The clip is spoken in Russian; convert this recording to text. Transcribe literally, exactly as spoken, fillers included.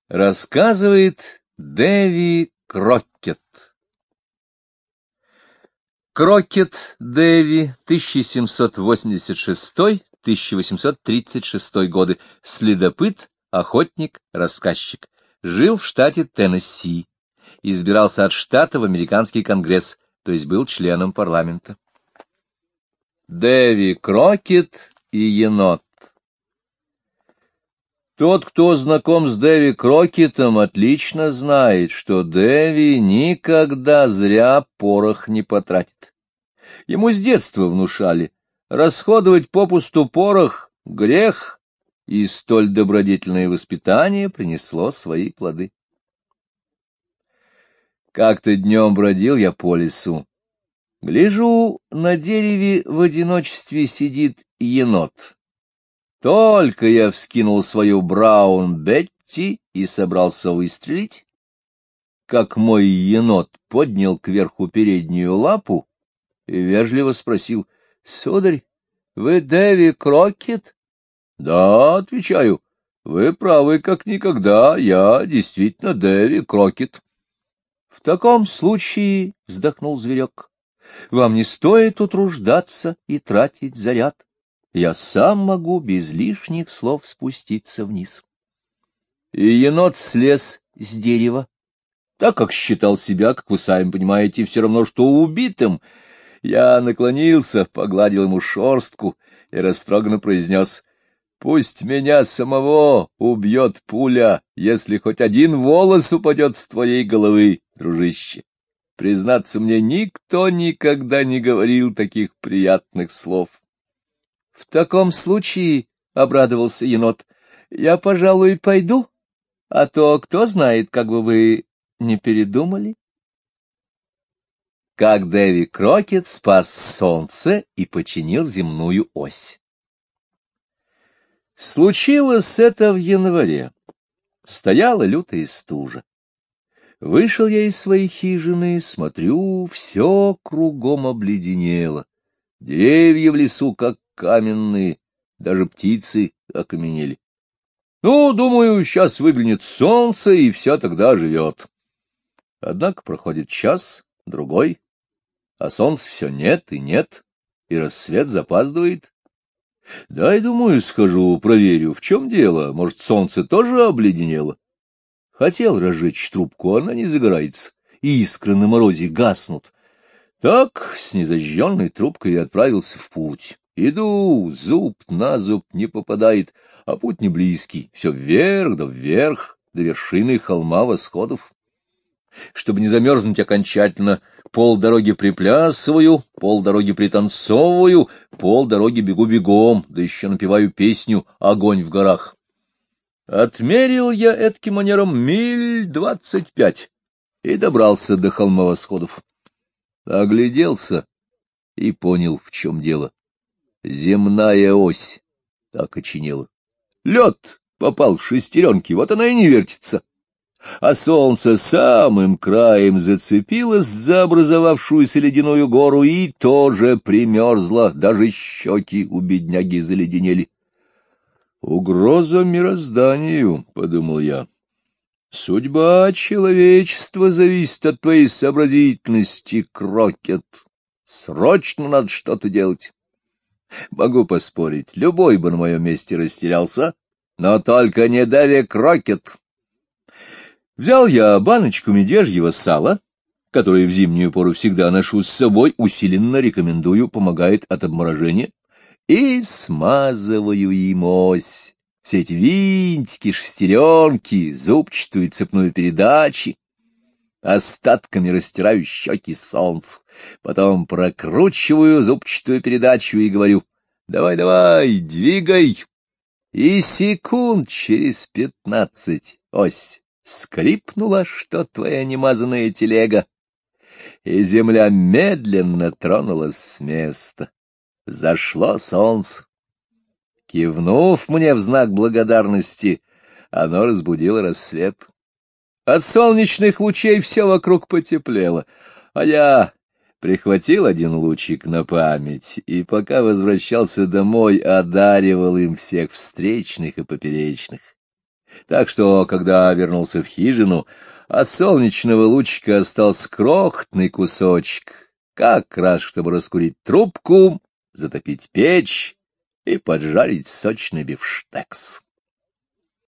Рассказывает Дэви Крокет. Крокет Дэви, тысяча семьсот восемьдесят шестой — тысяча восемьсот тридцать шестой годы, следопыт, охотник, рассказчик. Жил в штате Теннесси. Избирался от штата в американский конгресс, то есть был членом парламента. Дэви Крокет и енот. Тот, кто знаком с Дэви Крокетом, отлично знает, что Дэви никогда зря порох не потратит. Ему с детства внушали: расходовать попусту порох — грех, и столь добродетельное воспитание принесло свои плоды. Как-то днем бродил я по лесу. Гляжу, на дереве в одиночестве сидит енот. Только я вскинул свою Браун Бетти и собрался выстрелить, как мой енот поднял кверху переднюю лапу и вежливо спросил: — Сударь, вы Дэви Крокет? — Да, — отвечаю, — вы правы как никогда, я действительно Дэви Крокет. — В таком случае, — вздохнул зверек, — вам не стоит утруждаться и тратить заряд. Я сам могу без лишних слов спуститься вниз. И енот слез с дерева, так как считал себя, как вы сами понимаете, все равно что убитым. Я наклонился, погладил ему шерстку и растроганно произнес: — Пусть меня самого убьет пуля, если хоть один волос упадет с твоей головы, дружище. Признаться, мне никто никогда не говорил таких приятных слов. — В таком случае, — обрадовался енот, — я, пожалуй, пойду, а то кто знает, как бы вы не передумали. Как Дэви Крокет спас солнце и починил земную ось. Случилось это в январе. Стояла лютая стужа. Вышел я из своей хижины, смотрю, все кругом обледенело. Деревья в лесу как каменные, даже птицы окаменели. Ну, думаю, сейчас выглянет солнце, и все тогда живет. Однако проходит час, другой, а солнца все нет и нет, и рассвет запаздывает. Дай, думаю, схожу, проверю, в чем дело, может, солнце тоже обледенело. Хотел разжечь трубку, она не загорается, искры на морозе гаснут. Так, с незажженной трубкой я отправился в путь. Иду, зуб на зуб не попадает, а путь не близкий, все вверх да вверх, до вершины холма восходов. Чтобы не замерзнуть окончательно, полдороги приплясываю, полдороги пританцовываю, полдороги бегу бегом, да еще напеваю песню «Огонь в горах». Отмерил я этким манером миль двадцать пять и добрался до холма восходов. Огляделся и понял, в чем дело. Земная ось так окоченела. Лед попал в шестеренки, вот она и не вертится. А солнце самым краем зацепилось за образовавшуюся ледяную гору и тоже примерзло, даже щеки у бедняги заледенели. «Угроза мирозданию», — подумал я. «Судьба человечества зависит от твоей сообразительности, Крокет. Срочно надо что-то делать. Могу поспорить, любой бы на моем месте растерялся, но только не Дэви Крокет». Взял я баночку медвежьего сала, которое в зимнюю пору всегда ношу с собой, усиленно рекомендую, помогает от обморожения, и смазываю им ось, все эти винтики, шестеренки, зубчатую цепную передачи, остатками растираю щеки солнцу, потом прокручиваю зубчатую передачу и говорю: «Давай, давай, двигай!» И секунд через пятнадцать ось скрипнула, что твоя немазанная телега, и земля медленно тронулась с места. Зашло солнце. Кивнув мне в знак благодарности, оно разбудило рассвет. От солнечных лучей все вокруг потеплело, а я прихватил один лучик на память и, пока возвращался домой, одаривал им всех встречных и поперечных. Так что, когда вернулся в хижину, от солнечного лучика остался крохотный кусочек, как раз чтобы раскурить трубку, затопить печь и поджарить сочный бифштекс.